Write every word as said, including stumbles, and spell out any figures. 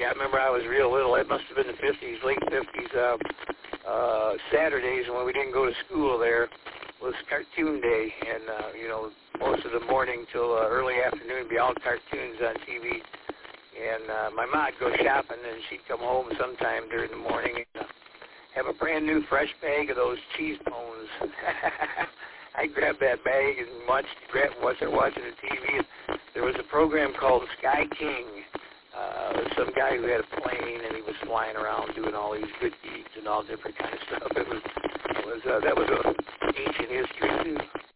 I remember I was real little. It must have been the fifties, late fifties. Uh, uh, Saturdays when we didn't go to school there was cartoon day, and uh, you know, most of the morning till uh, early afternoon, be all cartoons on T V. And uh, my mom would go shopping, and she'd come home sometime during the morning and uh, have a brand new fresh bag of those cheese bones. I grabbed that bag and munched, grabbed, was there watching the T V. And there was a program called Sky King. Uh, some guy who had a plane, and he was flying around doing all these good deeds and all different kind of stuff. It was, it was uh, that was a ancient history too.